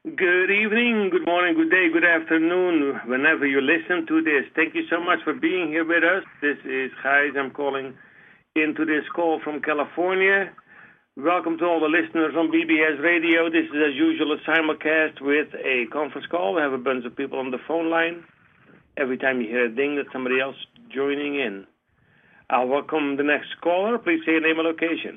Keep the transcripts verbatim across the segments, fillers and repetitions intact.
Good evening, good morning, good day, good afternoon, whenever you listen to this. Thank you so much for being here with us. This is Gijs. I'm calling into this call from California. Welcome to all the listeners on B B S Radio. This is, as usual, a simulcast with a conference call. We have a bunch of people on the phone line. Every time you hear a ding, that's somebody else joining in. I'll welcome the next caller. Please say your name and location.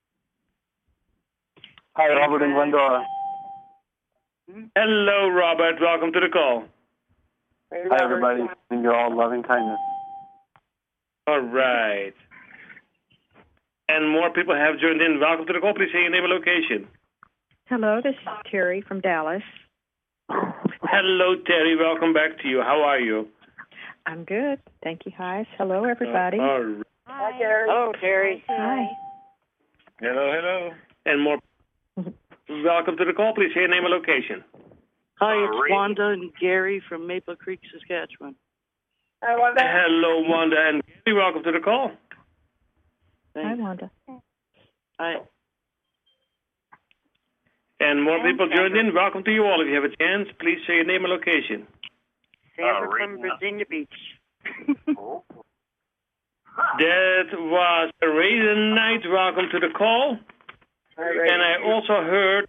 Hi, Robert in Glendora. Hello, Robert. Welcome to the call. Hey, Hi, everybody. And you're all loving kindness. All right. And more people have joined in. Welcome to the call. Please say your name and location. Hello, this is Terry from Dallas. Hello, Terry. Welcome back to you. How are you? I'm good. Thank you, Heis. Hello, everybody. Uh, all right. Hi, Terry. Hello, Terry. Hi. Hello, hello. And more. Welcome to the call. Please say your name and location. Hi, it's Wanda and Gary from Maple Creek, Saskatchewan. Hi, Wanda. Hello, Wanda and Gary. Welcome to the call. Hi, Wanda. Hi. And more people joined in. Welcome to you all. If you have a chance, please say your name and location. Sandra uh, from Virginia Beach. That was a Raisin Night. Welcome to the call. And I also heard,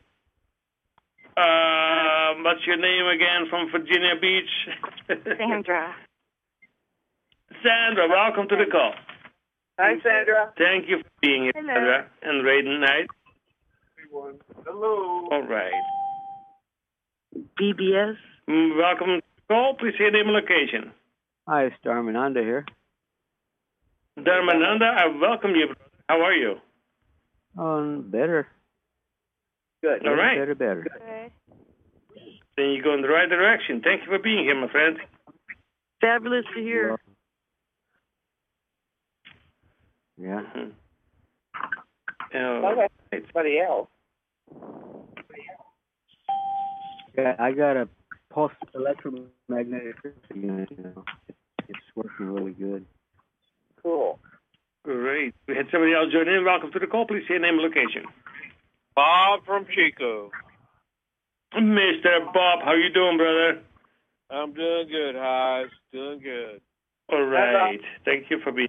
uh, what's your name again from Virginia Beach? Sandra. Sandra, welcome to the call. Hi, Sandra. Thank you for being here, Hello. Sandra, and Raisin Night. Hello. All right. B B S. Mm, Welcome to the call. Please say your name and location. Hi, it's Dharmananda here. Dharmananda, I welcome you, brother. How are you? Oh, better. Good. All right. Better, better. Good. Then you go in the right direction. Thank you for being here, my friend. Fabulous to hear. Yeah. Mhm. Oh, Okay. Somebody else. Yeah, I got a pulse electromagnetic unit, you know. It's working really good. Cool. great. We had somebody else join in. Welcome to the call. Please say your name and location. Bob from Chico. Mister Bob, how you doing, brother? I'm doing good, Highs. Doing good. All right. Thank you for being.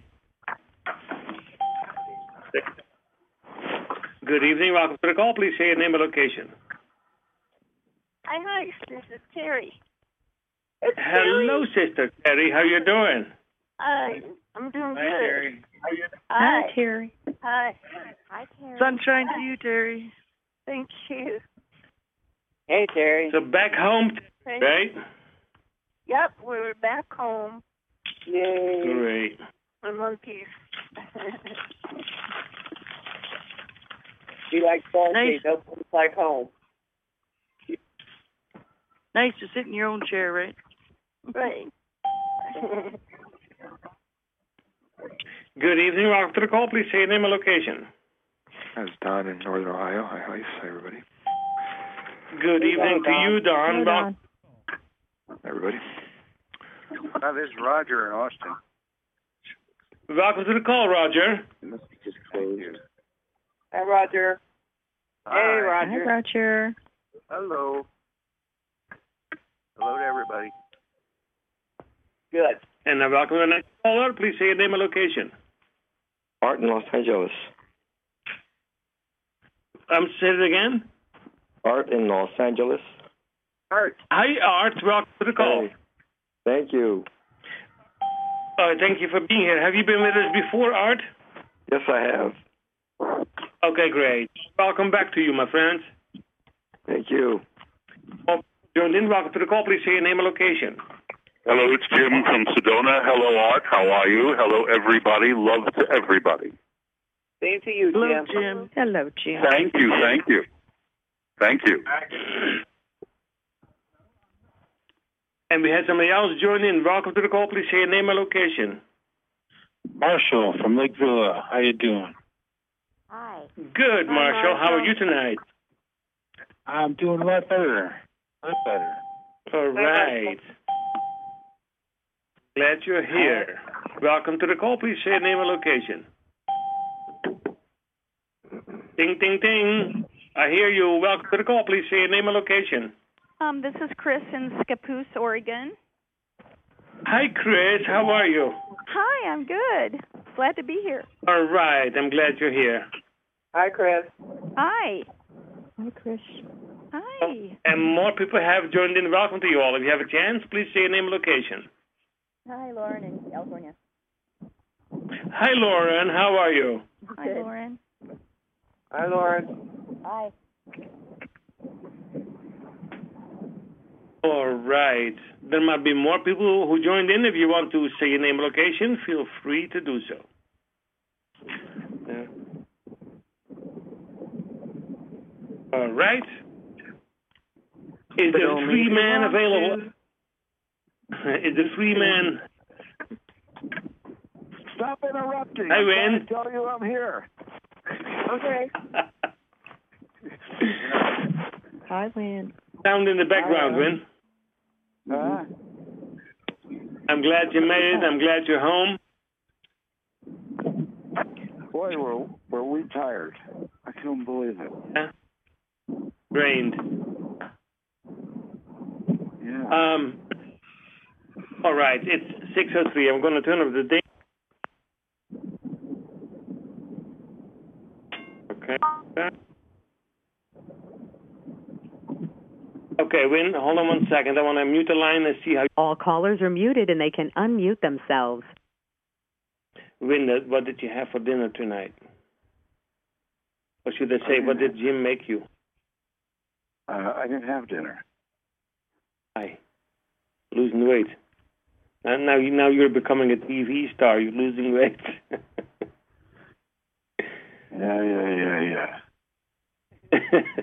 Good evening. Welcome to the call. Please say your name and location. Hi, hi. This is Terry. It's Hello, Terry. Sister Terry. How you doing? Hi. I'm doing Hi, good. Terry. Hi, Terry. Hi. Hi, Terry. Sunshine to you, Terry. Thank you. Hey, Terry. So back home, Thank right? Yep, we're back home. Yay. Great. In one piece. She likes Stargate. That's what it's like home. Nice to sit in your own chair, right? Right. Good evening. Welcome to the call. Please say your name and location. That's Don in Northern Ohio. Hi, hi, hi, everybody. Good evening to you, Don. Hello, Don. Hi, everybody. Hi, this is Roger in Austin. Welcome to the call, Roger. It must be just closed. Hi, Roger. Hi. Hey, Hi, Roger. Roger. Hello. Hello to everybody. Good. And I welcome the next caller. Please say your name and location. Art in Los Angeles. Um, say it again. Art in Los Angeles. Art. Hi, Art. Welcome to the call. Hey. Thank you. Uh, thank you for being here. Have you been with us before, Art? Yes, I have. Okay, great. Welcome back to you, my friend. Thank you. Oh, joined in. Welcome to the call. Please say your name and location. Hello, it's Jim from Sedona. Hello, Art. How are you? Hello, everybody. Love to everybody. Same to you, Hello, Jim. Jim. Hello, Jim. Thank you, thank you. Thank you. And we had somebody else join in. Welcome to the call. Please say your name and location. Marshall from Lake Villa. How you doing? Hi. Good, Hi, Marshall. How are Marshall. you tonight? I'm doing a lot better. A lot better. All right. Glad you're here. Welcome to the call. Please say your name and location. Ding, ding, ding. I hear you. Welcome to the call. Please say your name and location. Um, this is Chris in Scappoose, Oregon. Hi, Chris. How are you? Hi, I'm good. Glad to be here. All right. I'm glad you're here. Hi, Chris. Hi. Hi, Chris. Hi. And more people have joined in. Welcome to you all. If you have a chance, please say your name and location. Hi, Lauren in California. Hi, Lauren. How are you? Hi, Good. Lauren. Hi, Lauren. Hi. All right. There might be more people who joined in. If you want to say your name and location, feel free to do so. Yeah. All right. Is the free man available? Is the free man? Stop interrupting. Hi, I'm Win. trying to tell you I'm here. Okay. Hi, Win. Sound in the background, Win. Uh, I'm glad you made it. I'm glad you're home. boy, were, were we tired. I couldn't believe it. Yeah. Rained. Yeah. Um. All right. It's six oh three. I'm going to turn off the date. Okay. Okay, Win, hold on one second. I want to mute the line and see how... All callers are muted and they can unmute themselves. Win, what did you have for dinner tonight? Or should I say, I what did Jim make you? Uh, I didn't have dinner. Hi. Losing weight. And now, you, now you're becoming a T V star. You're losing weight. yeah, yeah, yeah, yeah.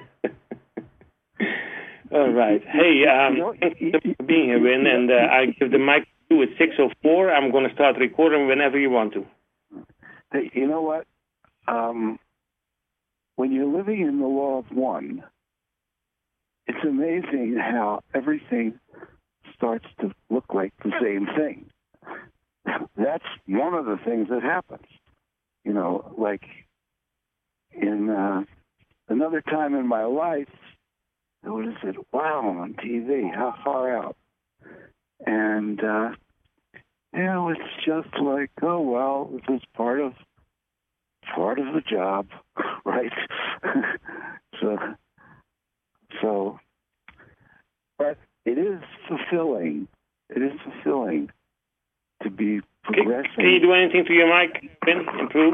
All right. Hey, um, you know, thank you for being here, Win, and uh, I give the mic to you at six oh four. I'm going to start recording whenever you want to. Hey, you know what? Um, when you're living in the law of one, it's amazing how everything starts to look like the same thing. That's one of the things that happens. You know, like in uh, another time in my life, I would have said, wow, on T V, how far out? And, uh, you know, it's just like, oh, well, this is part of, part of the job, right? so, so, but it is fulfilling. It is fulfilling to be progressing. Can, can you do anything to your mic, Ben? Improve?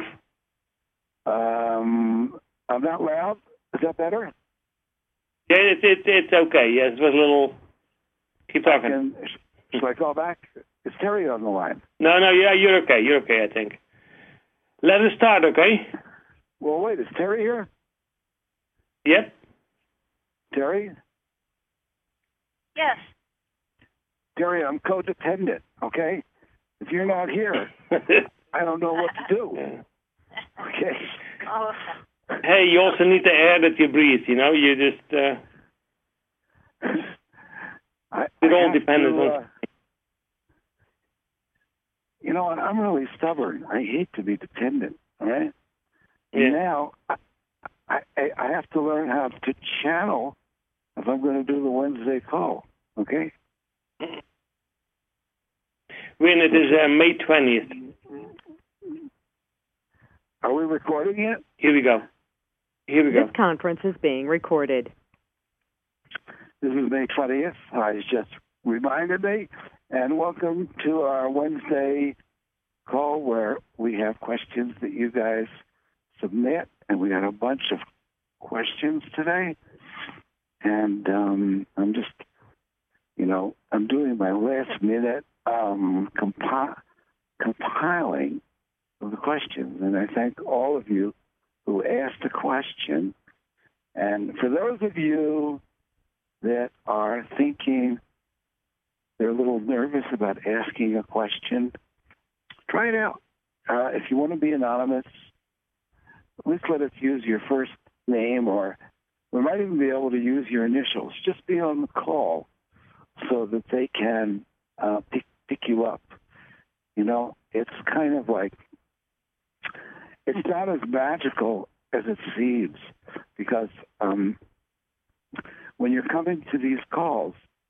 Um, I'm not loud. Is that better? Yeah, it's it's it's okay. Yes, it was a little. Keep talking. Can, should I call back? Is Terry on the line? No, no, yeah, you're okay. You're okay, I think. Let us start, okay? Well, wait. Is Terry here? Yep. Terry? Yes. Terry, I'm codependent, okay? If you're not here, I don't know what to do. Okay? Oh. Hey, you also need the air that you breathe, you know? You just... Uh, I, it all I depends to, on... Uh, you know, I'm really stubborn. I hate to be dependent, all right? Yeah. And now, I, I, I have to learn how to channel if I'm going to do the Wednesday call, okay? When it is uh, May twentieth. Are we recording it? Here we go. Here we go. This conference is being recorded. This is May twentieth. I just reminded me. And welcome to our Wednesday call where we have questions that you guys submit. And we got a bunch of questions today. And um, I'm just, you know, I'm doing my last minute um, compi- compiling of the questions. And I thank all of you who asked a question. And for those of you that are thinking they're a little nervous about asking a question, try it out. Uh, if you want to be anonymous, at least let us use your first name, or we might even be able to use your initials. Just be on the call so that they can uh, pick, pick you up. You know, it's kind of like, it's not as magical as it seems, because um, when you're coming to these calls,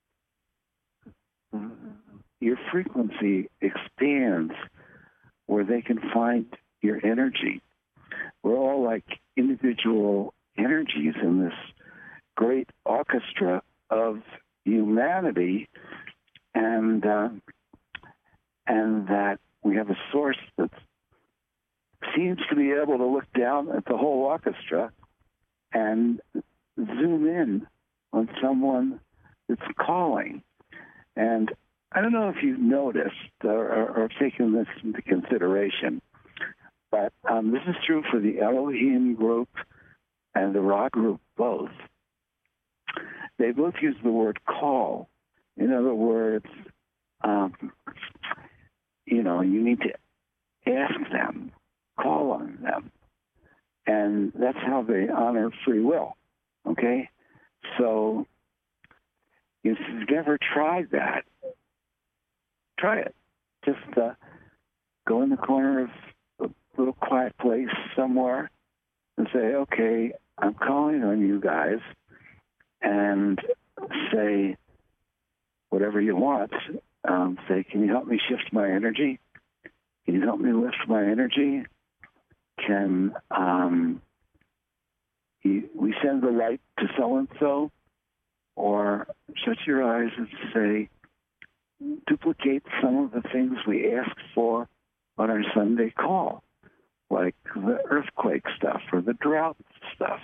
your frequency expands where they can find your energy. We're all like individual energies in this great orchestra of humanity, and uh, and that we have a source that seems to be able to look down at the whole orchestra and zoom in on someone that's calling. And I don't know if you've noticed or, or, or taken this into consideration, but um, this is true for the Elohim group and the Ra group both. They both use the word call. In other words, um, you know, you need to ask them, call on them. And that's how they honor free will, okay? So if you've never tried that, try it. Just uh, go in the corner of a little quiet place somewhere and say, okay, I'm calling on you guys, and say whatever you want. Um, say, can you help me shift my energy? Can you help me lift my energy? Can um, you, we send the light to so-and-so? Or shut your eyes and say, duplicate some of the things we asked for on our Sunday call, like the earthquake stuff or the drought stuff.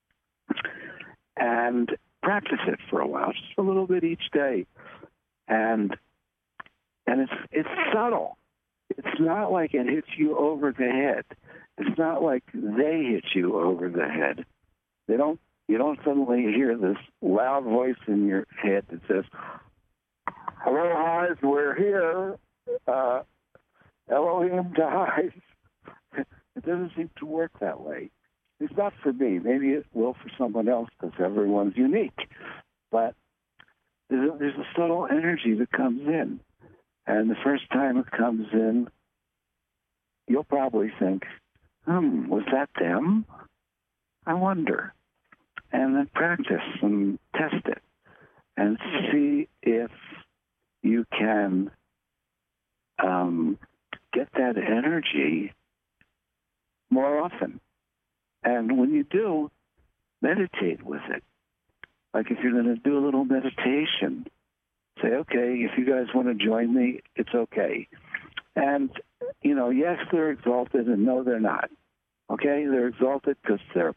And practice it for a while, just a little bit each day. And and it's it's subtle. It's not like it hits you over the head. It's not like they hit you over the head. They don't. You don't suddenly hear this loud voice in your head that says, "Hello, Highs, we're here. Uh, Elohim to Highs." It doesn't seem to work that way. It's not for me. Maybe it will for someone else because everyone's unique. But there's a, there's a subtle energy that comes in. And the first time it comes in, you'll probably think, hmm, was that them? I wonder. And then practice and test it and see if you can um, get that energy more often. And when you do, meditate with it. Like if you're going to do a little meditation, say, okay, if you guys want to join me, it's okay. And, you know, yes, they're exalted, and no, they're not. Okay? They're exalted because they're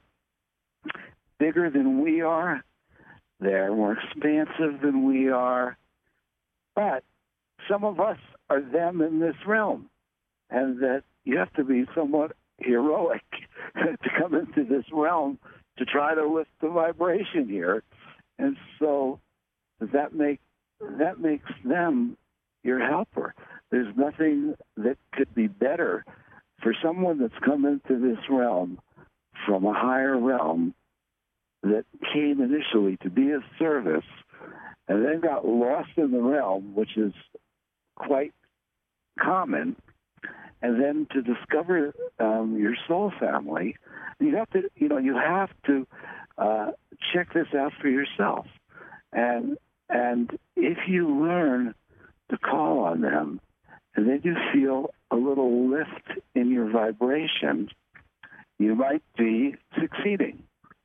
bigger than we are. They're more expansive than we are. But some of us are them in this realm. And that you have to be somewhat heroic to come into this realm to try to lift the vibration here. And so that make that makes them your helper. There's nothing that could be better for someone that's come into this realm from a higher realm that came initially to be of service and then got lost in the realm, which is quite common, and then to discover um, your soul family. You have to, you know, you have to uh, check this out for yourself. And and if you learn to call on them, and then you feel a little lift in your vibration, you might be succeeding.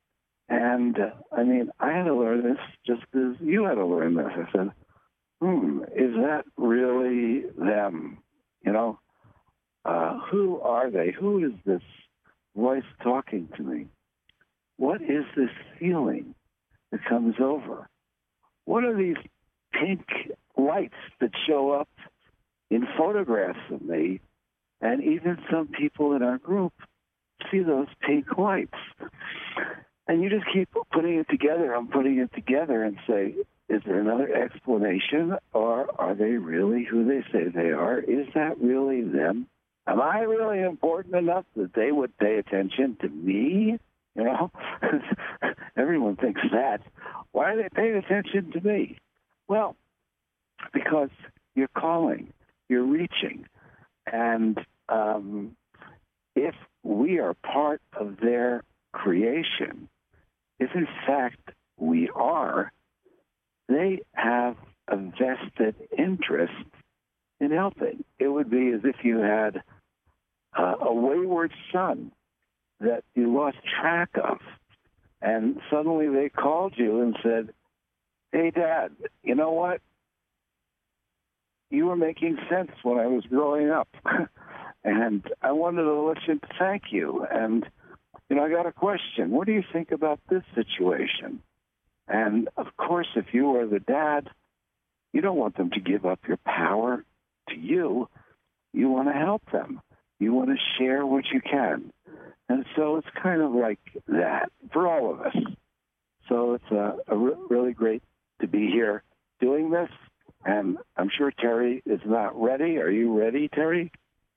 And, uh, I mean, I had to learn this just as you had to learn this. I said, hmm, is that really them? You know, uh, who are they? Who is this voice talking to me? What is this feeling that comes over? What are these pink lights that show up in photographs of me? And even some people in our group see those pink lights. And you just keep putting it together and putting it together and say, is there another explanation, or are they really who they say they are? Is that really them? Am I really important enough that they would pay attention to me? You know, everyone thinks that. Why are they paying attention to me? Well, because you're calling, you're reaching. And um, if we are part of their creation, if in fact we are, they have a vested interest in helping. It would be as if you had uh, a wayward son that you lost track of, and suddenly they called you and said, hey, Dad, you know what? You were making sense when I was growing up, and I wanted to listen to thank you. And, you know, I got a question. What do you think about this situation? And, of course, if you are the dad, you don't want them to give up your power to you. You want to help them. You want to share what you can. And so it's kind of like that for all of us. So it's a, a re- really great to be here doing this. And I'm sure Terry is not ready. Are you ready, Terry?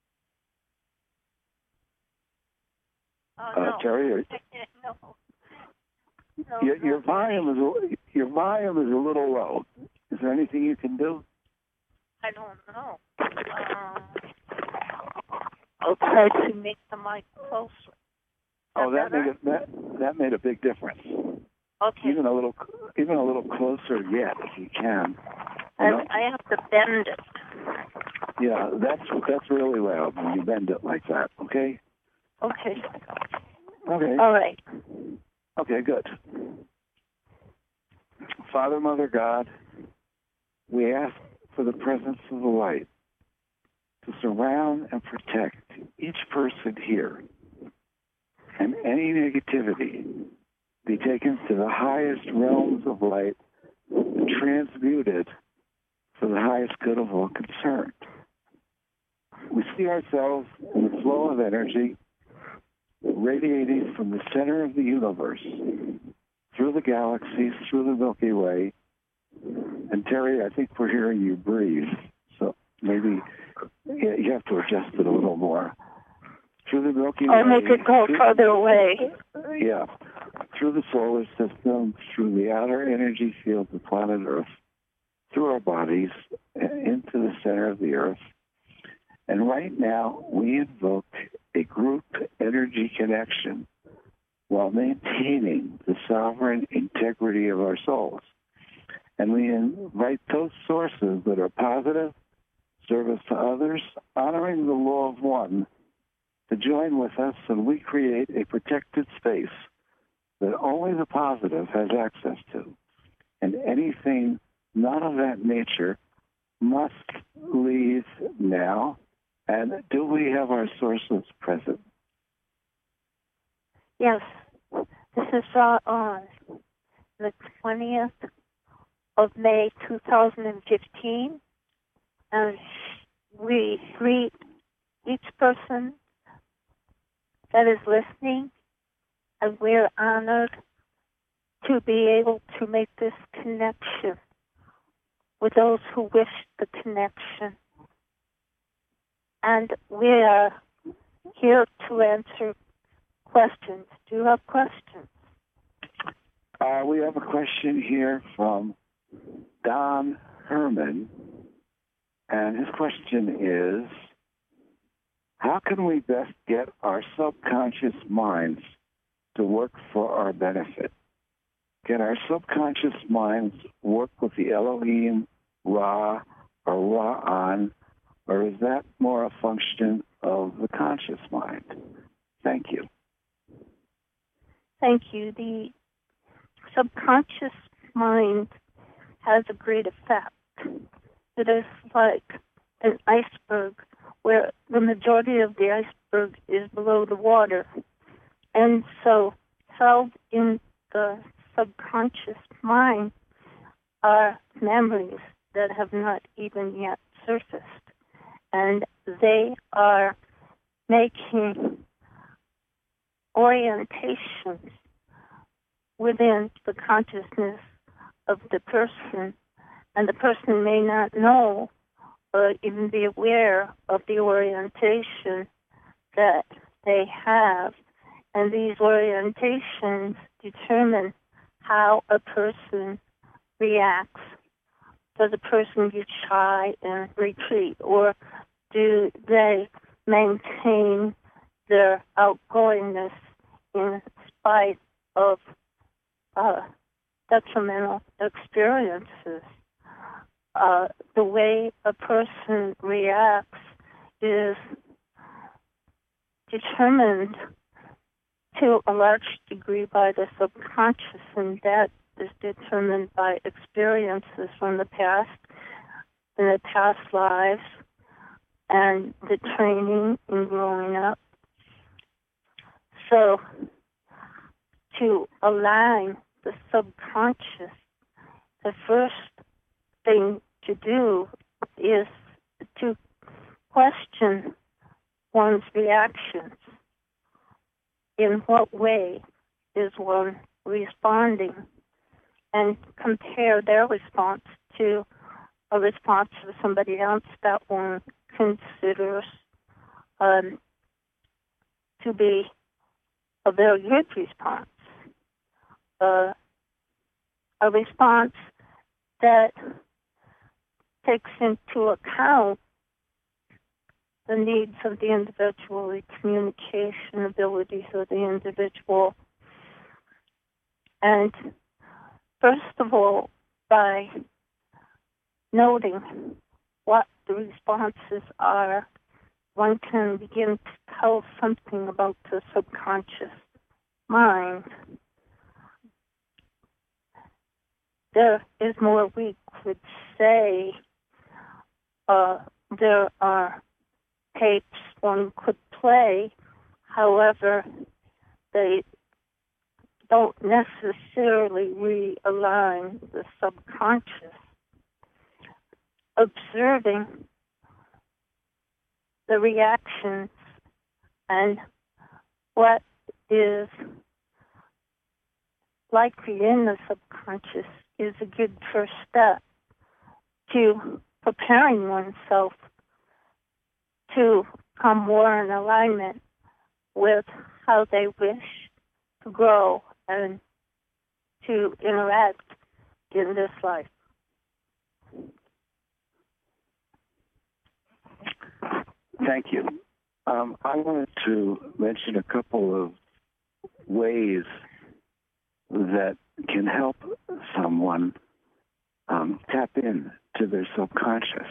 Oh, uh, no. Terry, are, no. No, your, your no. volume is a, your volume is a little low. Is there anything you can do? I don't know. Um, I'll try to make the mic closer. Oh, that better? made a, that that made a big difference. Okay. Even a little, even a little closer yet, if you can. You I, know? I have to bend it. Yeah, that's that's really loud when you bend it like that. Okay. Okay. Okay. All right. Okay. Good. Father, Mother, God, we ask for the presence of the light to surround and protect each person here, and any negativity be taken to the highest realms of light and transmuted for the highest good of all concerned. We see ourselves in the flow of energy radiating from the center of the universe, through the galaxies, through the Milky Way. And Terry, I think we're hearing you breathe, so maybe you have to adjust it a little more. Through the Milky Way. I'll make it go through, further away. Yeah. Through the solar system, through the outer energy field of planet Earth, through our bodies, into the center of the Earth. And right now, we invoke a group energy connection while maintaining the sovereign integrity of our souls. And we invite those sources that are positive, service to others, honoring the law of one, to join with us, and we create a protected space that only the positive has access to. And anything not of that nature must leave now. And do we have our sources present? Yes. This is uh, on the twentieth of May, two thousand fifteen. And we greet each person that is listening, and we're honored to be able to make this connection with those who wish the connection. And we are here to answer questions. Do you have questions? Uh, we have a question here from Don Herman, and his question is, how can we best get our subconscious minds to work for our benefit? Can our subconscious minds work with the Elohim, Ra, or Ra'an, or is that more a function of the conscious mind? Thank you. Thank you. The subconscious mind has a great effect. It is like an iceberg where the majority of the iceberg is below the water. And so held in the subconscious mind are memories that have not even yet surfaced. And they are making orientations within the consciousness of the person, and the person may not know or even be aware of the orientation that they have. And these orientations determine how a person reacts. Does a person get shy and retreat, or do they maintain their outgoingness in spite of uh, detrimental experiences. Uh, the way a person reacts is determined to a large degree by the subconscious, and that is determined by experiences from the past, in the past lives, and the training in growing up. So, to align the subconscious, the first thing to do is to question one's reactions. In what way is one responding? And compare their response to a response of somebody else that one considers um, to be a very good response. Uh, a response that takes into account the needs of the individual, the communication abilities of the individual. And first of all, by noting what the responses are, one can begin to tell something about the subconscious mind. There is more we could say. Uh, there are tapes one could play, however, they don't necessarily realign the subconscious. Observing the reactions and what is likely in the subconscious is a good first step to preparing oneself to come more in alignment with how they wish to grow and to interact in this life. Thank you. Um, I wanted to mention a couple of ways that can help someone um, tap in to their subconscious,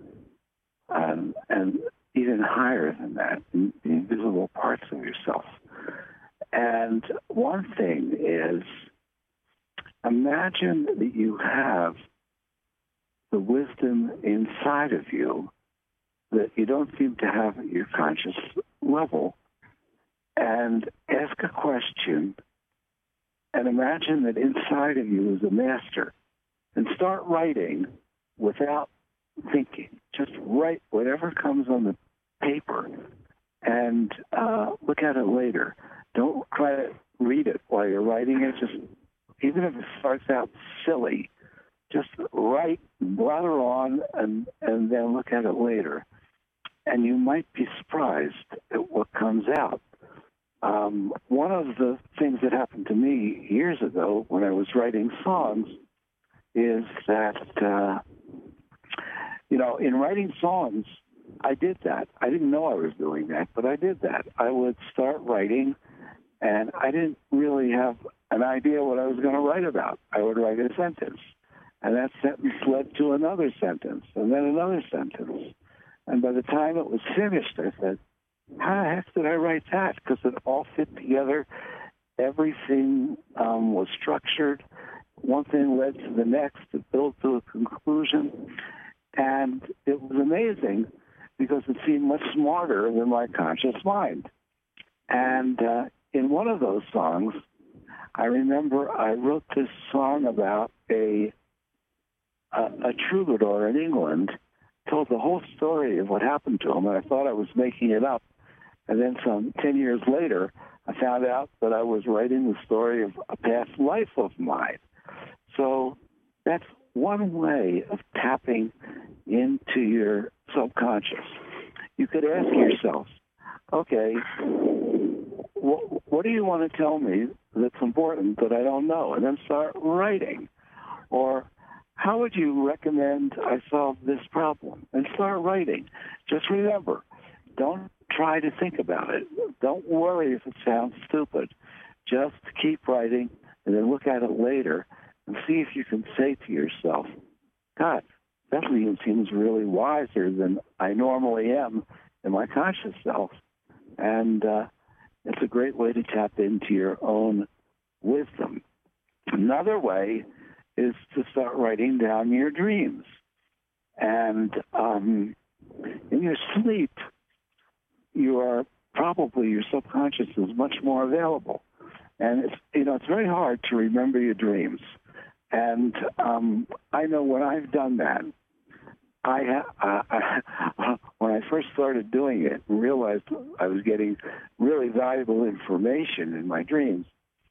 um, and even higher than that, in the invisible parts of yourself. And one thing is, imagine that you have the wisdom inside of you that you don't seem to have at your conscious level, and ask a question, and imagine that inside of you is a master, and start writing without thinking. Just write whatever comes on the paper, and uh, look at it later. Don't try to read it while you're writing it. Just, even if it starts out silly, just write, blather on, and, and then look at it later. And you might be surprised at what comes out. Um, one of the things that happened to me years ago when I was writing songs is that, uh, you know, in writing songs, I did that. I didn't know I was doing that, but I did that. I would start writing, and I didn't really have an idea what I was going to write about. I would write a sentence, and that sentence led to another sentence, and then another sentence. And by the time it was finished, I said, how the heck did I write that? Because it all fit together. Everything um, was structured. One thing led to the next. It built to a conclusion. And it was amazing because it seemed much smarter than my conscious mind. And uh, in one of those songs, I remember I wrote this song about a, a, a troubadour in England, told the whole story of what happened to him, and I thought I was making it up. And then some ten years later, I found out that I was writing the story of a past life of mine. So that's one way of tapping into your subconscious. You could ask yourself, okay, what, what do you want to tell me that's important that I don't know? And then start writing. Or how would you recommend I solve this problem? And start writing. Just remember, don't try to think about it. Don't worry if it sounds stupid. Just keep writing and then look at it later and see if you can say to yourself, God, that Liam seems really wiser than I normally am in my conscious self. And uh, it's a great way to tap into your own wisdom. Another way is to start writing down your dreams. And um, in your sleep, you are probably, your subconscious is much more available. And it's, you know, it's very hard to remember your dreams. And um, I know when I've done that, I, ha- uh, when I first started doing it and realized I was getting really valuable information in my dreams,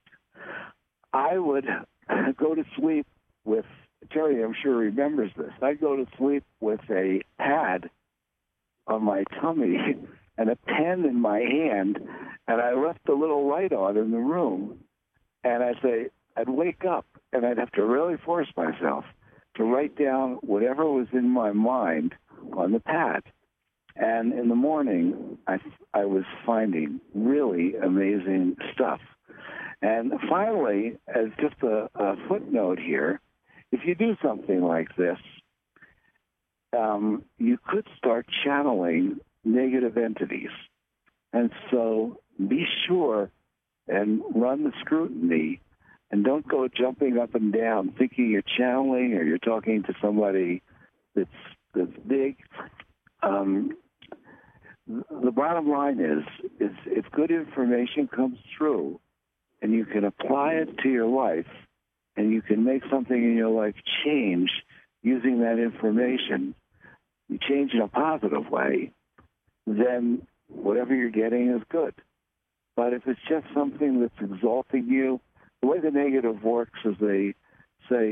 I would go to sleep with, Terry, I'm sure remembers this, I'd go to sleep with a pad on my tummy and a pen in my hand, and I left the little light on in the room, and I'd say, I'd wake up, and I'd have to really force myself to write down whatever was in my mind on the pad. And in the morning, I, I was finding really amazing stuff. And finally, as just a, a footnote here, if you do something like this, um, you could start channeling negative entities. And so be sure and run the scrutiny, and don't go jumping up and down thinking you're channeling or you're talking to somebody that's that's big. Um, the bottom line is, is if good information comes through and you can apply it to your life and you can make something in your life change using that information, you change in a positive way, then whatever you're getting is good. But if it's just something that's exalting you, the way the negative works is they say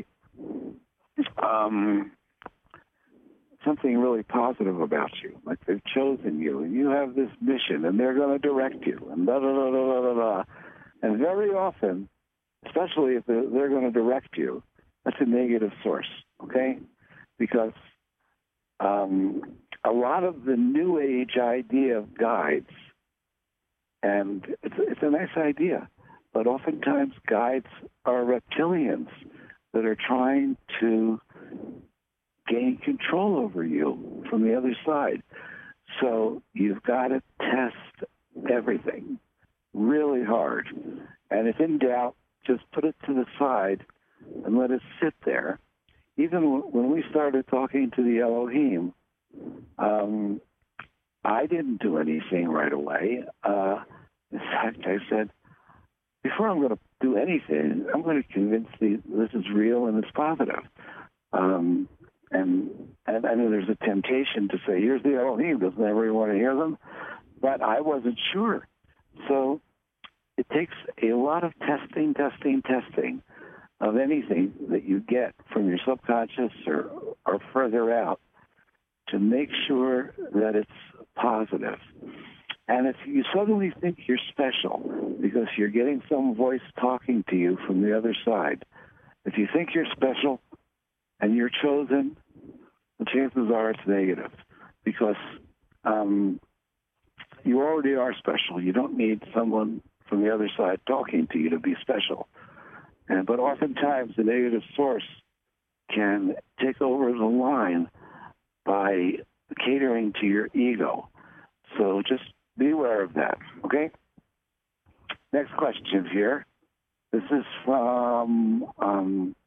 um, something really positive about you, like they've chosen you, and you have this mission, and they're going to direct you, and da da da da da da. And very often, especially if they're, they're going to direct you, that's a negative source, okay? Because um, a lot of the New Age idea of guides, and it's, it's a nice idea, but oftentimes guides are reptilians that are trying to gain control over you from the other side. So you've got to test everything really hard. And if in doubt, just put it to the side and let it sit there. Even when we started talking to the Elohim, um, I didn't do anything right away. Uh, in fact, I said, before I'm going to do anything, I'm going to convince the this is real and it's positive. Um, and, and I know there's a temptation to say, here's the Elohim, doesn't everybody want to hear them? But I wasn't sure. So it takes a lot of testing, testing, testing of anything that you get from your subconscious or, or further out to make sure that it's positive. And if you suddenly think you're special because you're getting some voice talking to you from the other side, if you think you're special and you're chosen, the chances are it's negative because um, you already are special. You don't need someone from the other side talking to you to be special. And, but oftentimes the negative source can take over the line by catering to your ego. So just be aware of that, okay? Next question here. This is from um,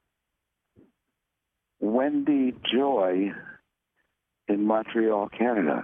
Wendy Joy in Montreal, Canada.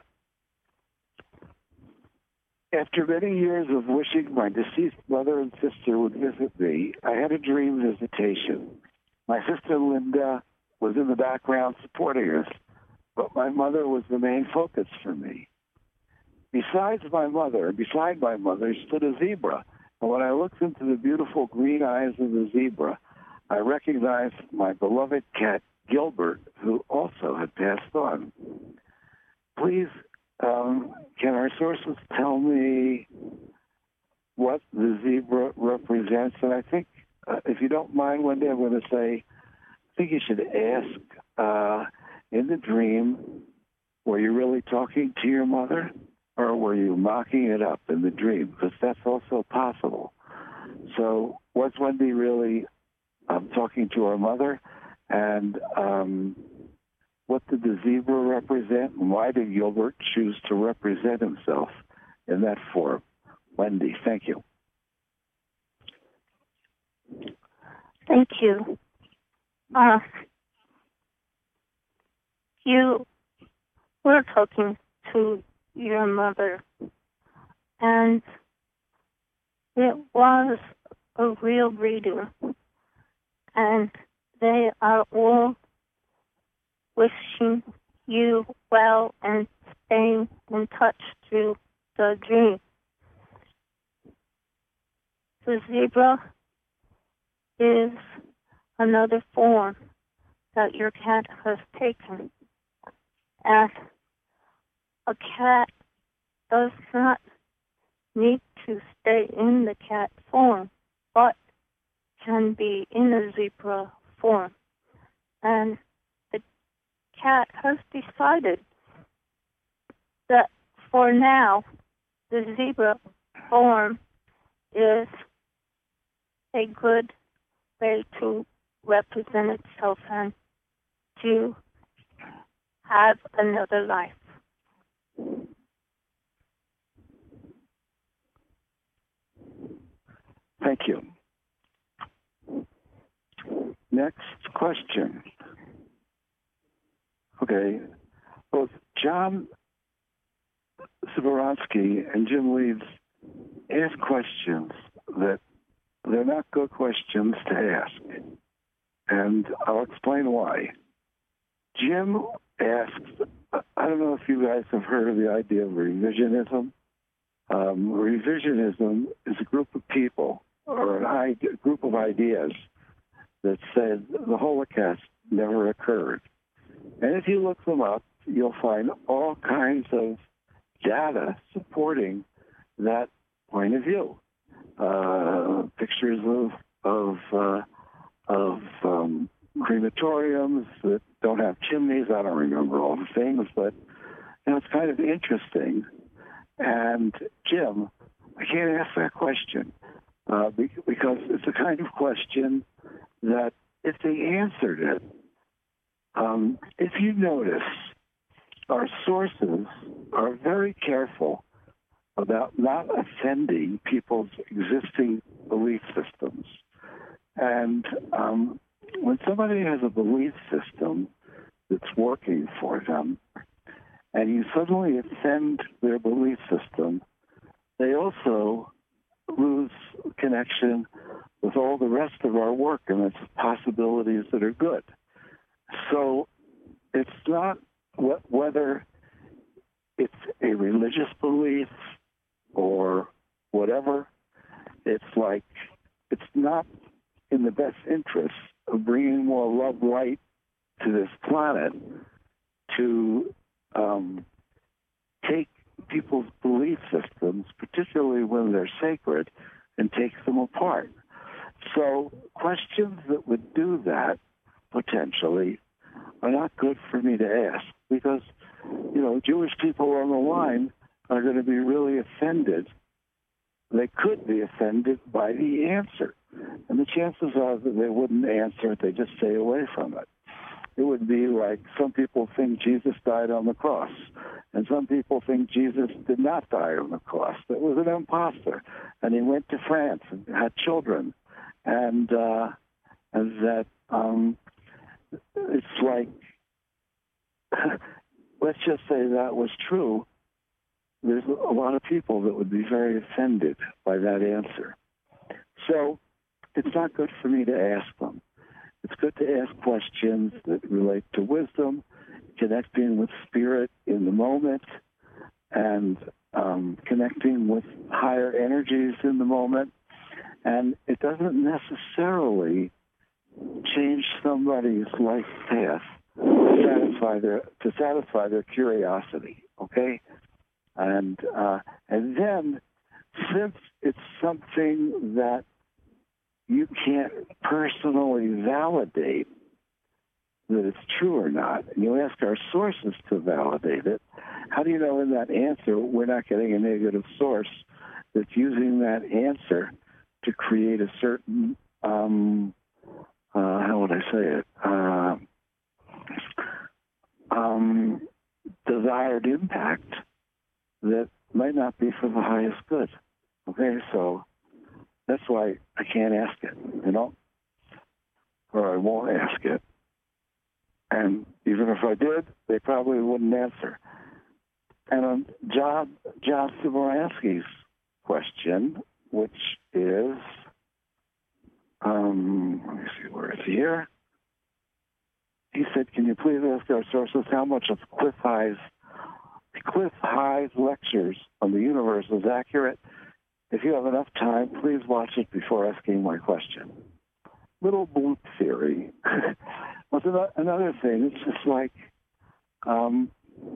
After many years of wishing my deceased mother and sister would visit me, I had a dream visitation. My sister Linda was in the background supporting us, but my mother was the main focus for me. Besides my mother, beside my mother stood a zebra, and when I looked into the beautiful green eyes of the zebra, I recognized my beloved cat, Gilbert, who also had passed on. Please, um, can our sources tell me what the zebra represents? And I think, uh, if you don't mind, Wendy, I'm going to say, I think you should ask, uh, in the dream, were you really talking to your mother? Or were you mocking it up in the dream? Because that's also possible. So was Wendy really um, talking to our mother, and um, what did the zebra represent, and why did Gilbert choose to represent himself in that form? Wendy, thank you. Thank you. Uh, you were talking to your mother, and it was a real reading, and they are all wishing you well and staying in touch through the dream. The zebra is another form that your cat has taken. And a cat does not need to stay in the cat form, but can be in a zebra form. And the cat has decided that for now, the zebra form is a good way to represent itself and to have another life. Thank you. Next question. Okay, both John Sboronsky and Jim Leeds ask questions that they're not good questions to ask. And I'll explain why. Jim asked, I don't know if you guys have heard of the idea of revisionism. Um, revisionism is a group of people or an idea, a group of ideas that said the Holocaust never occurred. And if you look them up, you'll find all kinds of data supporting that point of view. Uh, pictures of of uh, of um, crematoriums that don't have chimneys. I don't remember all the things, but you know, it's kind of interesting. And Jim, I can't ask that question uh, because it's the kind of question that if they answered it, um, if you notice, our sources are very careful about not offending people's existing belief systems. And um, when somebody has a belief system that's working for them, and you suddenly offend their belief system, they also lose connection with all the rest of our work and its possibilities that are good. So it's not wh- whether it's a religious belief or whatever. It's like it's not in the best interest of bringing more love, light to this planet to um, take people's belief systems, particularly when they're sacred, and take them apart. So questions that would do that, potentially, are not good for me to ask because, you know, Jewish people on the line are going to be really offended. They could be offended by the answer. And the chances are that they wouldn't answer it, they just stay away from it. It would be like some people think Jesus died on the cross, and some people think Jesus did not die on the cross. That was an imposter, and he went to France and had children, and uh, and that um, it's like, let's just say that was true. There's a lot of people that would be very offended by that answer. So it's not good for me to ask them. It's good to ask questions that relate to wisdom, connecting with spirit in the moment, and um, connecting with higher energies in the moment. And it doesn't necessarily change somebody's life path to satisfy their to satisfy their curiosity. Okay, and uh, and then since it's something that you can't personally validate that it's true or not, and you ask our sources to validate it, how do you know in that answer we're not getting a negative source that's using that answer to create a certain um, uh, how would I say it? Uh, um, desired impact that might not be for the highest good. Okay, so that's why I can't ask it, you know, or I won't ask it. And even if I did, they probably wouldn't answer. And on John, John Simoransky's question, which is, um, let me see, where is he here? He said, can you please ask our sources how much of Cliff High's, Cliff High's lectures on the universe is accurate? If you have enough time, please watch it before asking my question. Little bloop theory. What's another thing? It's just like, um,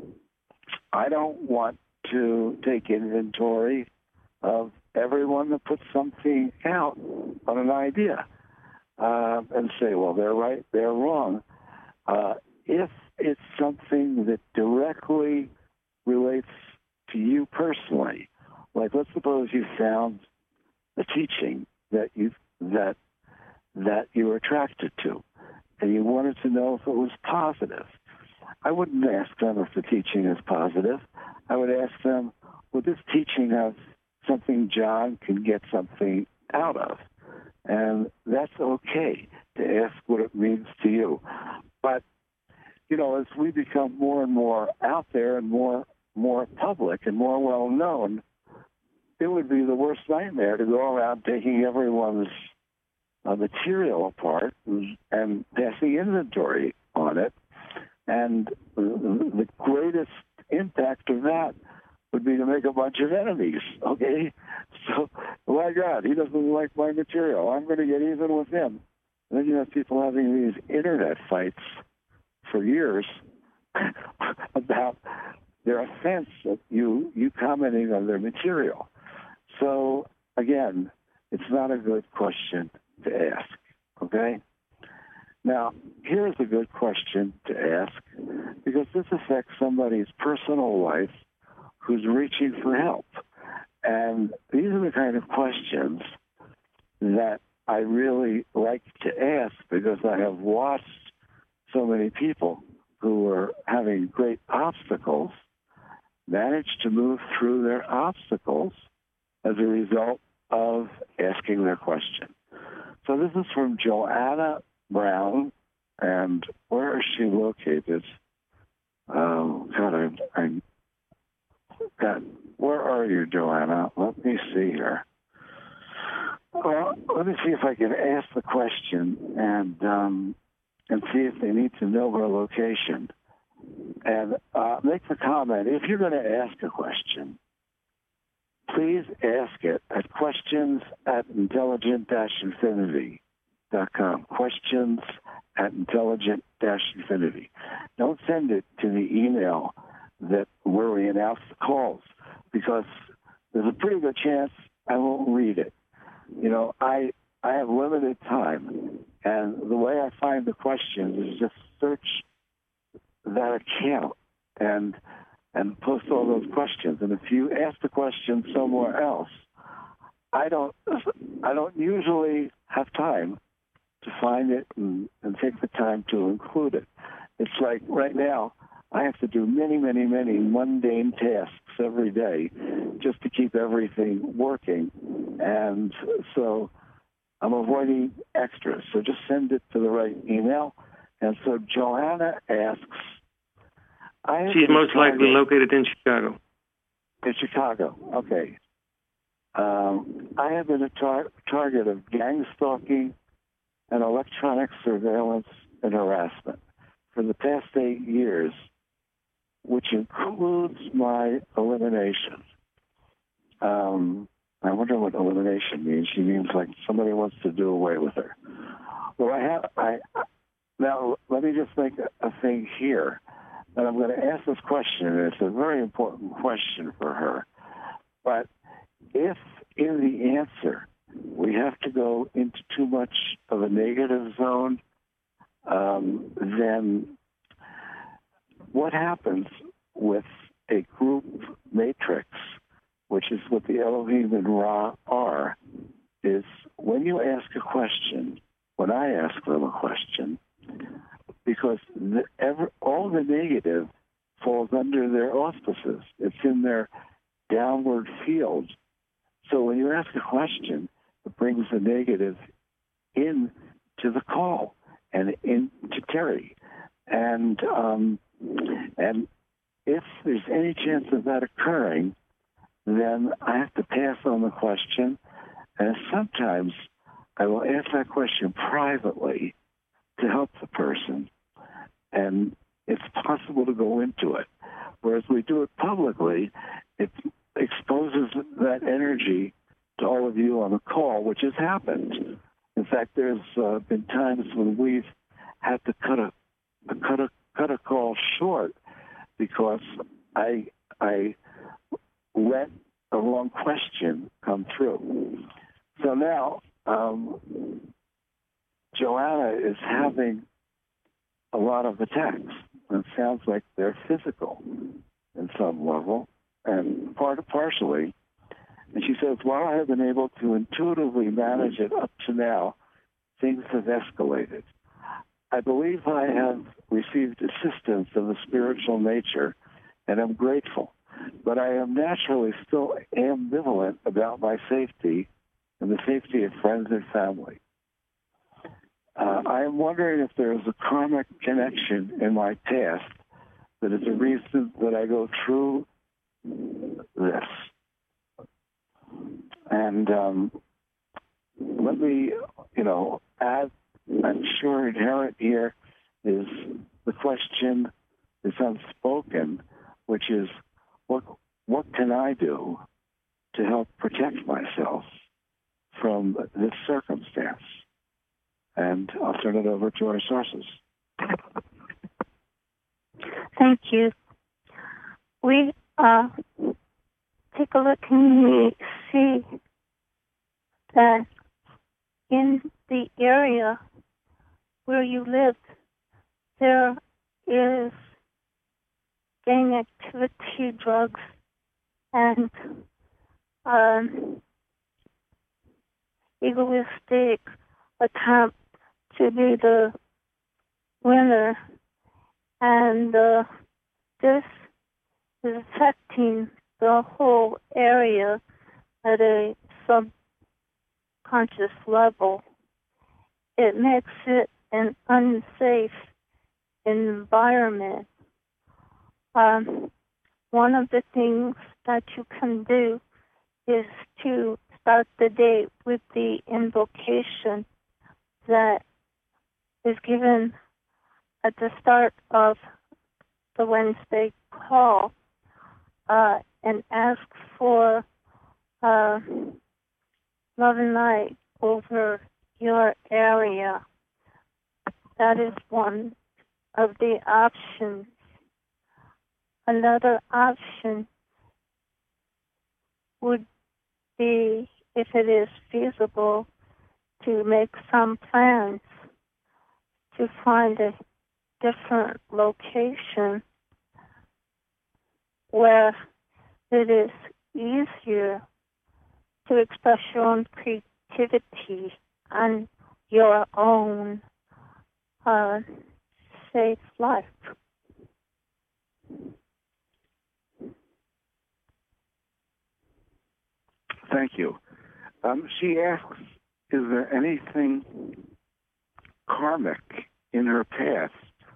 I don't want to take inventory of everyone that puts something out on an idea uh, and say, well, they're right, they're wrong. Uh, if it's something that directly relates to you personally, like let's suppose you found a teaching that you that that you were attracted to, and you wanted to know if it was positive. I wouldn't ask them if the teaching is positive. I would ask them, would this teaching have something John can get something out of? And that's okay to ask what it means to you. But, you know, as we become more and more out there and more more public and more well-known, it would be the worst nightmare to go around taking everyone's uh, material apart and, and passing inventory on it. And the greatest impact of that would be to make a bunch of enemies, okay? So, my God, he doesn't like my material. I'm going to get even with him. And then you have people having these internet fights for years about their offense of you, you commenting on their material. So, again, it's not a good question to ask, okay? Now, here's a good question to ask, because this affects somebody's personal life who's reaching for help. And these are the kind of questions that I really like to ask, because I have watched so many people who are having great obstacles manage to move through their obstacles as a result of asking their question. So this is from Joanna Brown, and where is she located? Um, God, I, I got, where are you, Joanna? Let me see here. Well, let me see if I can ask the question and um, and see if they need to know her location. And uh, make the comment, if you're going to ask a question, please ask it at questions at intelligent dash infinity dot com. Questions at intelligent dash infinity. Don't send it to the email that where we announce the calls, because there's a pretty good chance I won't read it. You know, I I have limited time, and the way I find the questions is just search that account and and post all those questions. And if you ask the question somewhere else, I don't I don't usually have time to find it and, and take the time to include it. It's like right now, I have to do many, many, many mundane tasks every day just to keep everything working. And so I'm avoiding extras. So just send it to the right email. And so Joanna asks, I she's most likely located in Chicago. In Chicago, okay. Um, I have been a tar- target of gang stalking and electronic surveillance and harassment for the past eight years, which includes my elimination. Um, I wonder what elimination means. She means like somebody wants to do away with her. Well, I have. I now let me just make a, a thing here, and I'm going to ask this question, and it's a very important question for her. But if in the answer we have to go into too much of a negative zone, um, then what happens with a group matrix, which is what the Elohim and Ra are, is when you ask a question when I ask them a question, because the, ever, all the negative falls under their auspices. It's in their downward field. So when you ask a question, it brings the negative in to the call and in to Terry. And um, and if there's any chance of that occurring, then I have to pass on the question. And sometimes I will ask that question privately to help the person. And it's possible to go into it. Whereas we do it publicly, it exposes that energy to all of you on the call, which has happened. In fact, there's uh, been times when we've had to cut a, a cut a cut a call short because I I let a wrong question come through. So now um, Joanna is having a lot of attacks. It sounds like they're physical in some level, and part partially. And she says, while I have been able to intuitively manage it up to now, things have escalated. I believe I have received assistance of the spiritual nature, and I'm grateful. But I am naturally still ambivalent about my safety and the safety of friends and family. Uh, I am wondering if there is a karmic connection in my past that is the reason that I go through this. And um, let me, you know, add, I'm sure inherent here is the question is unspoken, which is, what what can I do to help protect myself from this circumstance? And I'll turn it over to our sources. Thank you. We uh, take a look and we see that in the area where you live, there is gang activity, drugs, and um, egoistic attempt to be the winner, and uh, this is affecting the whole area at a subconscious level. It makes it an unsafe environment. Um, one of the things that you can do is to start the day with the invocation that is given at the start of the Wednesday call, uh, and ask for uh, love and light over your area. That is one of the options. Another option would be, if it is feasible, to make some plans to find a different location where it is easier to express your own creativity and your own uh, safe life. Thank you. Um, she asks, is there anything karmic in her past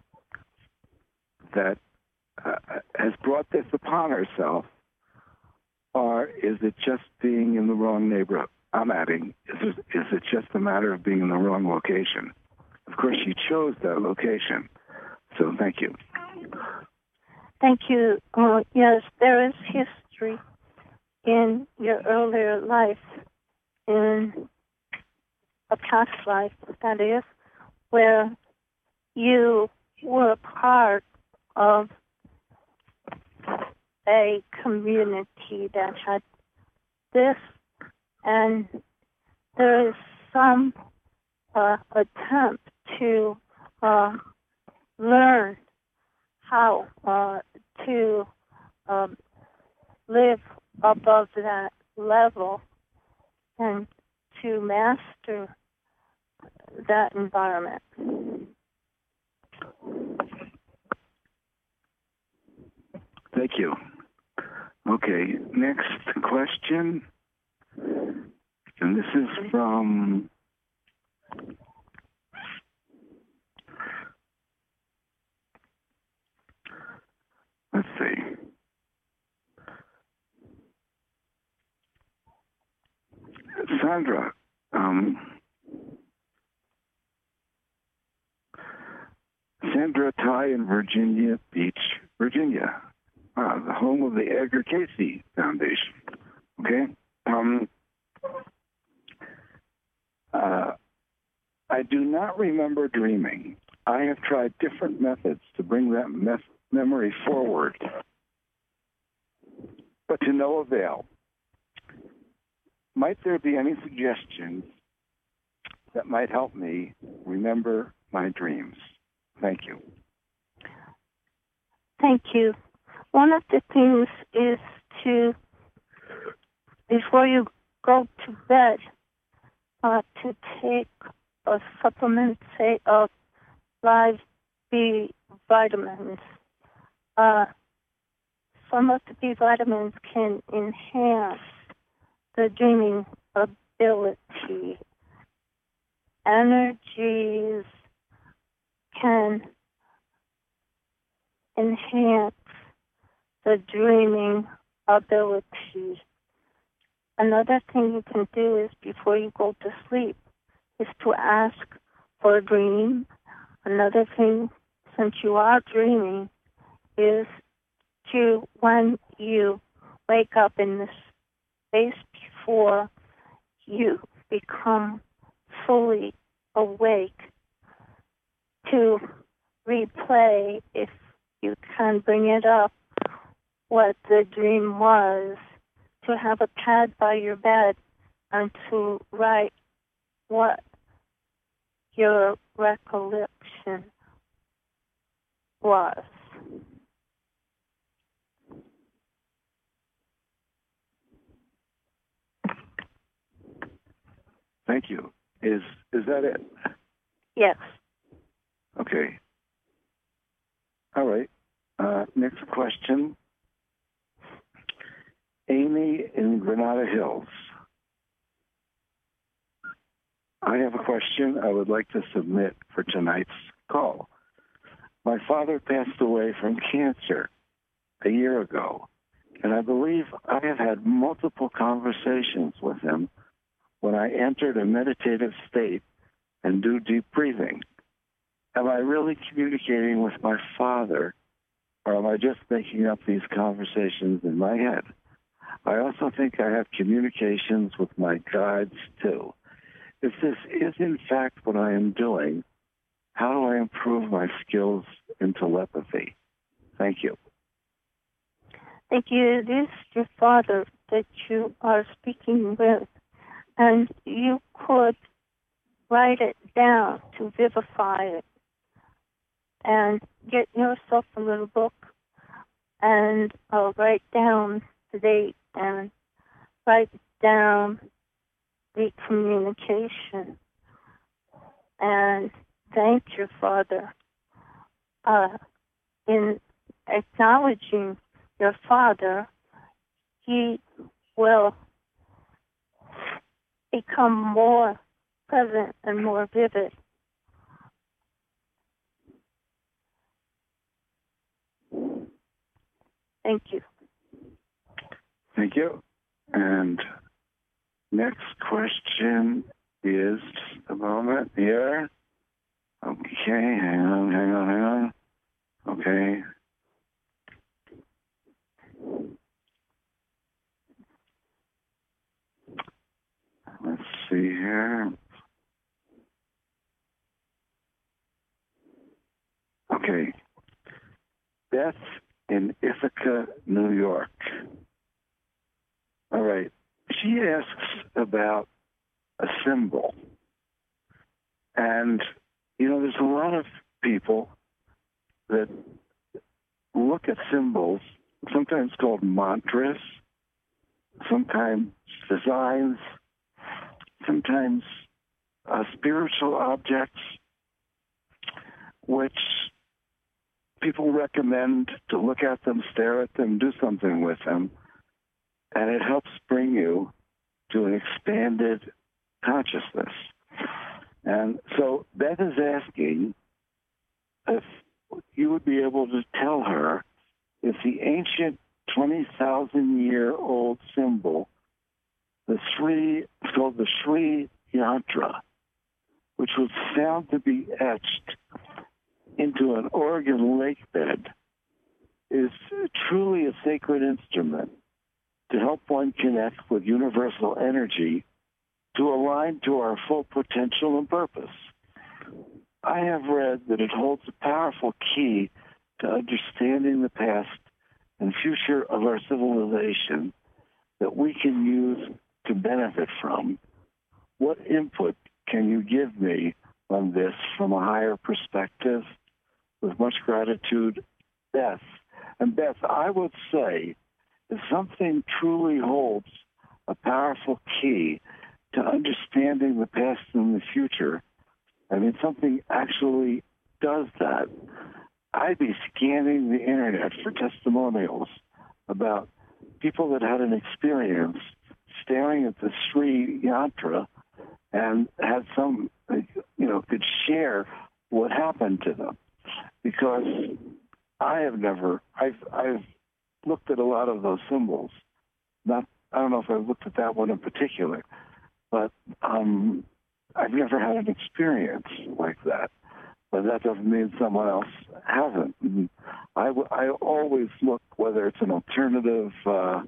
that uh, has brought this upon herself, or is it just being in the wrong neighborhood? I'm adding, is it, is it just a matter of being in the wrong location? Of course, she chose that location, so thank you. Thank you. Uh, yes, there is history in your earlier life, in a past life, that is, where you were part of a community that had this, and there is some uh, attempt to uh, learn how uh, to um, live above that level and to master that environment. Thank you. Okay, next question. And this is from let's see. Sandra, um, Sandra Ty in Virginia Beach, Virginia, uh, the home of the Edgar Cayce Foundation. Okay. Um, uh, I do not remember dreaming. I have tried different methods to bring that me- memory forward, but to no avail. Might there be any suggestions that might help me remember my dreams? Thank you. Thank you. One of the things is to, before you go to bed, uh, to take a supplement, say, of live B vitamins. Uh, some of the B vitamins can enhance the dreaming ability. Energies can enhance the dreaming ability. Another thing you can do is before you go to sleep is to ask for a dream. Another thing, since you are dreaming, is to, when you wake up in the space before you become fully awake, to replay, if you can bring it up, what the dream was, to have a pad by your bed and to write what your recollection was. Thank you. Is is that it? Yes. Okay. All right. Uh, next question. Amy in Granada Hills. I have a question I would like to submit for tonight's call. My father passed away from cancer a year ago, and I believe I have had multiple conversations with him when I entered a meditative state and do deep breathing. Am I really communicating with my father, or am I just making up these conversations in my head? I also think I have communications with my guides, too. If this is, in fact, what I am doing, how do I improve my skills in telepathy? Thank you. Thank you. It is your father that you are speaking with, and you could write it down to vivify it and get yourself a little book and uh, write down the date and write down the communication and thank your father. Uh, in acknowledging your father, he will become more present and more vivid. Thank you. Thank you. And next question is, just a moment here. Okay, hang on, hang on, hang on. Okay. Let's see here. Okay. Beth in Ithaca, New York. All right. She asks about a symbol. And, you know, there's a lot of people that look at symbols, sometimes called mantras, sometimes designs, sometimes uh, spiritual objects, which people recommend to look at them, stare at them, do something with them, and it helps bring you to an expanded consciousness. And so Beth is asking if you would be able to tell her if the ancient twenty thousand year old symbol, the Sri, it's called the Sri Yantra, which was found to be etched into an Oregon lake bed, is truly a sacred instrument to help one connect with universal energy to align to our full potential and purpose. I have read that it holds a powerful key to understanding the past and future of our civilization that we can use to benefit from. What input can you give me on this from a higher perspective? With much gratitude, Beth. And Beth, I would say if something truly holds a powerful key to understanding the past and the future, I mean, something actually does that, I'd be scanning the internet for testimonials about people that had an experience staring at the Sri Yantra and had some, you know, could share what happened to them. Because I have never, I've, I've looked at a lot of those symbols. Not, I don't know if I've looked at that one in particular, but um, I've never had an experience like that. But that doesn't mean someone else hasn't. And I, I always look, whether it's an alternative uh,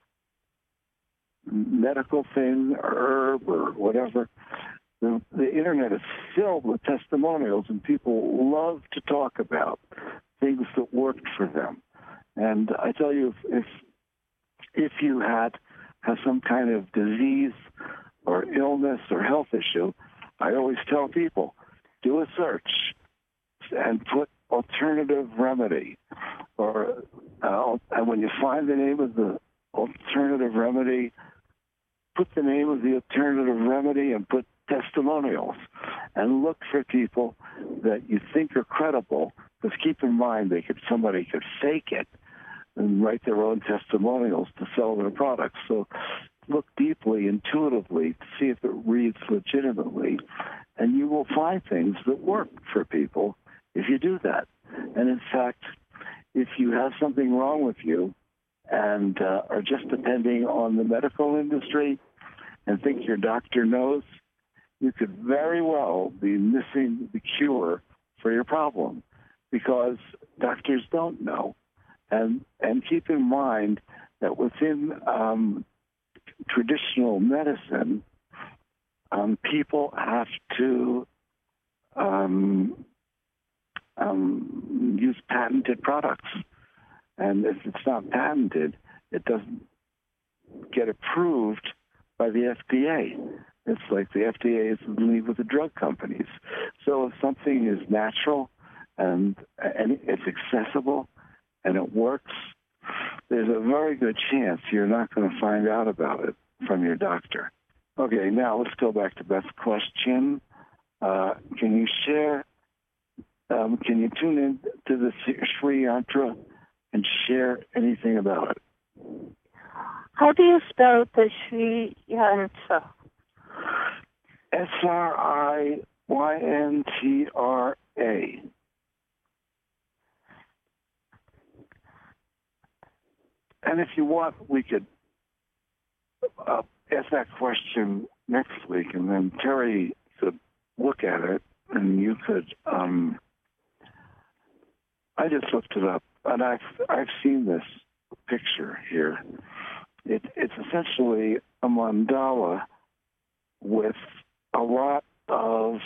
medical thing or herb or whatever. The, the internet is filled with testimonials, and people love to talk about things that worked for them. And I tell you, if if you had have some kind of disease or illness or health issue, I always tell people, do a search and put alternative remedy. Or uh, and when you find the name of the alternative remedy, put the name of the alternative remedy and put testimonials, and look for people that you think are credible. Because keep in mind, they could somebody could fake it and write their own testimonials to sell their products. So look deeply, intuitively, to see if it reads legitimately, and you will find things that work for people if you do that. And in fact, if you have something wrong with you and uh, are just depending on the medical industry and think your doctor knows, you could very well be missing the cure for your problem because doctors don't know. And and keep in mind that within um, traditional medicine, um, people have to um, um, use patented products. And if it's not patented, it doesn't get approved by the F D A. It's like the F D A is in league with the drug companies. So if something is natural and and it's accessible and it works, there's a very good chance you're not going to find out about it from your doctor. Okay, now let's go back to Beth's question. Uh, can you share, um, can you tune in to the Sri Yantra and share anything about it? How do you spell the Sri Yantra? S R I Y N T R A. And if you want, we could uh, ask that question next week, and then Terry could look at it, and you could. Um, I just looked it up, and I've I've seen this picture here. It, it's essentially a mandala with a lot of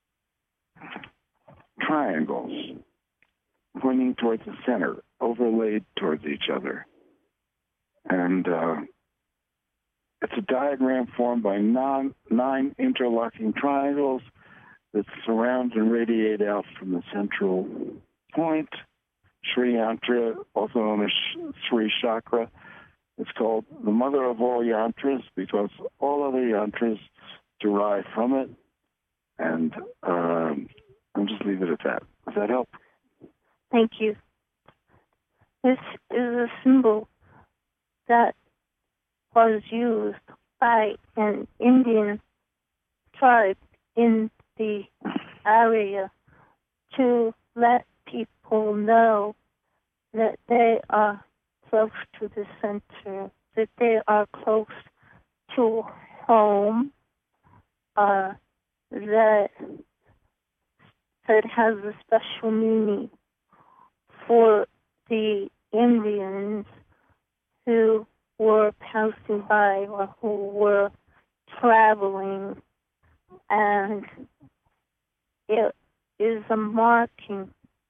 triangles pointing towards the center, overlaid towards each other. And uh, it's a diagram formed by non, nine interlocking triangles that surround and radiate out from the central point. Sri Yantra, also known as Sri Chakra, it's called the mother of all yantras because all other yantras derive from it. And um, I'll just leave it at that. Does that help? Thank you. This is a symbol that was used by an Indian tribe in the area to let people know that they are close to the center, that they are close to home, uh, that that has a special meaning for the Indians who were passing by or who were traveling, and it is a marking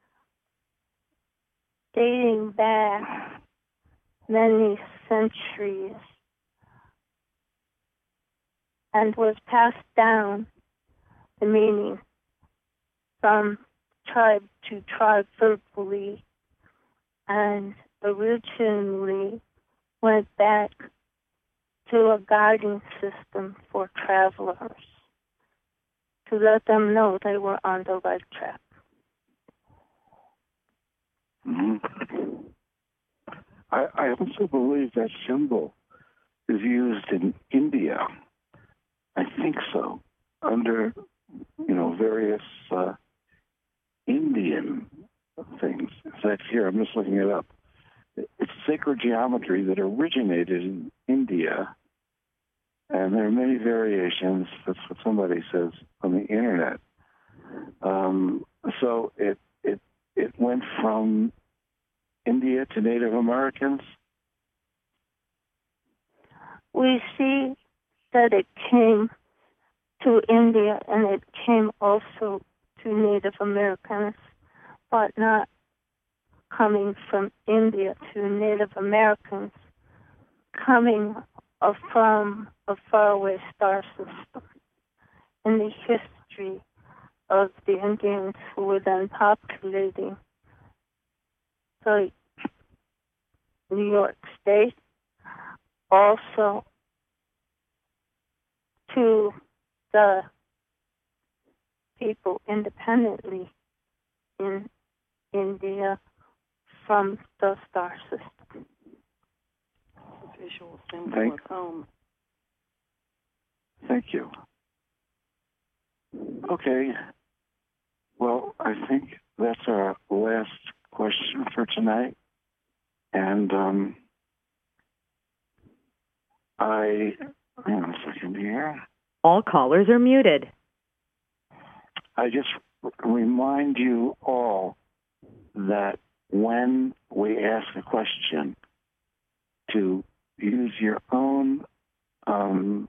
dating back many centuries and was passed down, the meaning, from tribe to tribe verbally, and originally went back to a guiding system for travelers to let them know they were on the right track. Mm-hmm. I, I also believe that symbol is used in India. I think so, under, you know, various uh, Indian things. In fact, here, I'm just looking it up. It's sacred geometry that originated in India, and there are many variations. That's what somebody says on the internet. Um, so it it it went from India to Native Americans. We see that it came to India and it came also to Native Americans, but not coming from India to Native Americans, coming uh, from a faraway star system in the history of the Indians who were then populating the New York State, also to the people independently in India from the star system. Visual symbol Thank, of home. Thank you. Okay. Well, I think that's our last question for tonight. And um, I, hang on a second here. All callers are muted. I just remind you all that when we ask a question, to use your own um,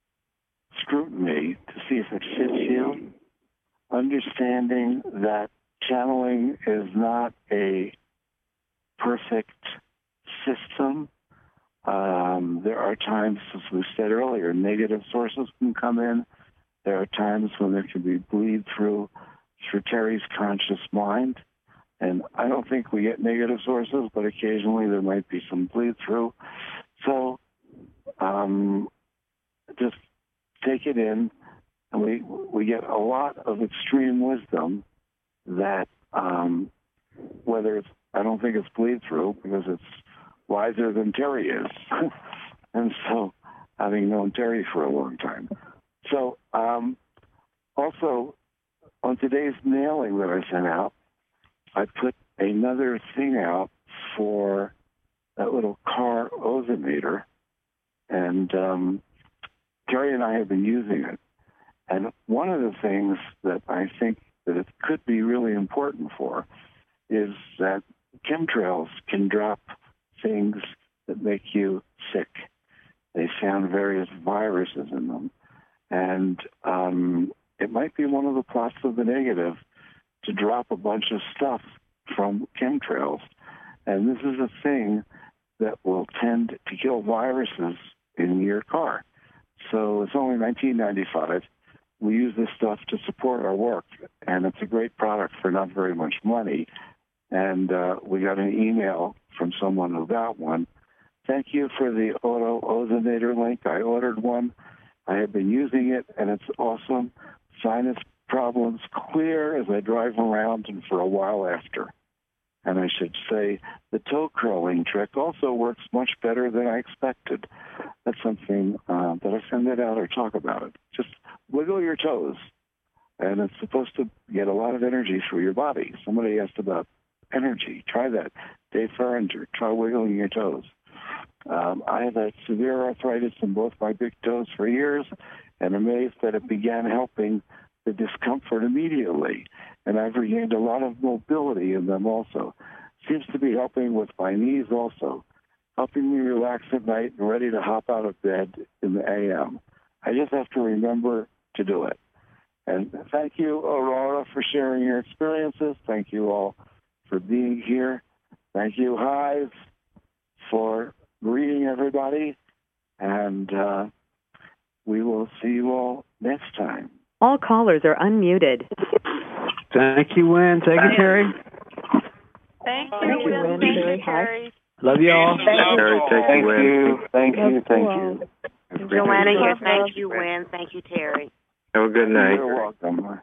scrutiny to see if it fits you, understanding that channeling is not a perfect system. Um, there are times, as we said earlier, negative sources can come in. There are times when there can be bleed through through Terry's conscious mind. And I don't think we get negative sources, but occasionally there might be some bleed through. So um, just take it in. And we we get a lot of extreme wisdom that um, whether it's, I don't think it's bleed through because it's wiser than Terry is. And so, having known Terry for a long time. So, um, also, on today's mailing that I sent out, I put another thing out for that little car ozometer, and um, Terry and I have been using it. And one of the things that I think that it could be really important for is that chemtrails can drop things that make you sick. They found various viruses in them. And um, it might be one of the plots of the negative to drop a bunch of stuff from chemtrails. And this is a thing that will tend to kill viruses in your car. So it's only nineteen ninety-five. We use this stuff to support our work, and it's a great product for not very much money. And uh, we got an email from someone who got one. Thank you for the auto ozonator link. I ordered one. I have been using it, and it's awesome. sinus problems clear as I drive around and for a while after. And I should say the toe curling trick also works much better than I expected. That's something uh, that I send it out or talk about it. Just wiggle your toes. And it's supposed to get a lot of energy through your body. Somebody asked about energy. Try that. Dave Farringer, try wiggling your toes. Um, I have had severe arthritis in both my big toes for years, and amazed that it began helping the discomfort immediately. And I've regained a lot of mobility in them also. Seems to be helping with my knees also, helping me relax at night and ready to hop out of bed in the A M. I just have to remember to do it. And thank you, Aurora, for sharing your experiences. Thank you all for being here. Thank you, Hive, for greeting everybody. And uh, we will see you all next time. All callers are unmuted. Thank you, Wynn. Thank you, Terry. Thank you, Wynn. Thank you, Terry. Love you all. Thank you. Terry, thank, thank you, you. Thank you. Thank you. you. Joanna here. Thank you, Wynn. Thank you, Terry. Have a good night. You're welcome.